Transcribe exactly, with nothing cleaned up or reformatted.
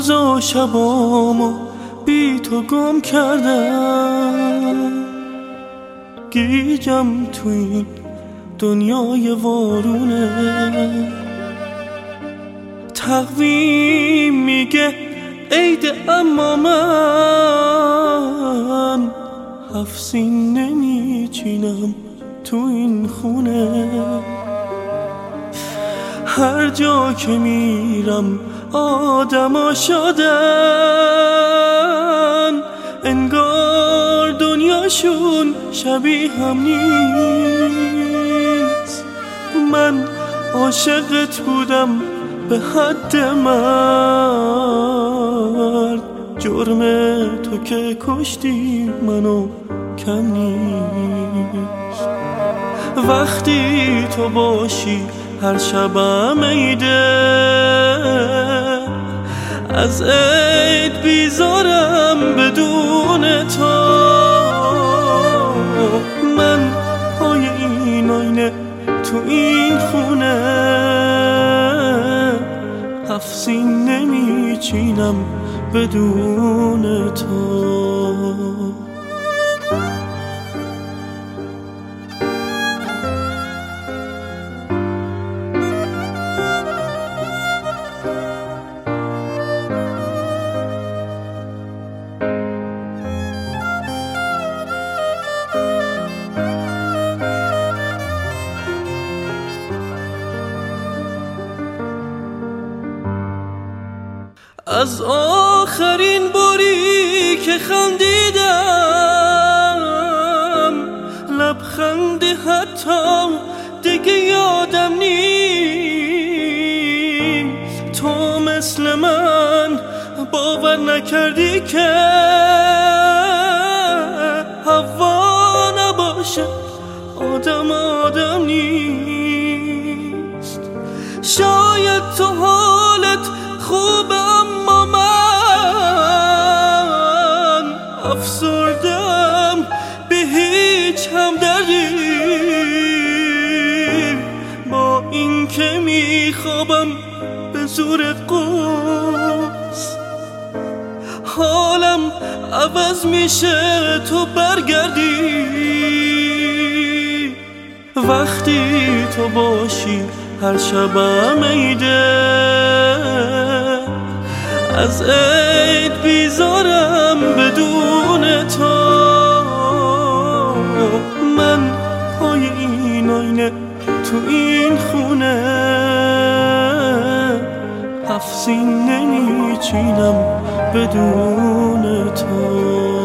روزا شبامو بی تو گم کردم، گیجم تو این دنیای وارونه. تقویم میگه عید، اما من هفت سین نمیچینم تو این خونه. هر جا که میرم آدما شدن، انگار دنیاشون شبیه هم نیست. من عاشقت بودم به حد مرد، جرم تو که کشتی منو کم نیست. وقتی تو باشی هر شبم عیده، از عید بیزارم بدون تو. من پای این آینه تو این خونه، هفت سین نمیچینم بدون تو. از آخرین باری که خندیدم، لبخندی حتی دیگه یادم نیست. تو مثل من باور نکردی که هوا نباشه آدم آدم نیست. شاید تو حالت خوبه، اما من افسردم به هیچ همدردی. با این که میخوابم به زور قرص، حالم عوض میشه تو برگردی. وقتی تو باشی هر شبم عیده، از عید بیزارم بدون تو. من پای این آینه تو این خونه، هفت سین نمیچینم بدون تو.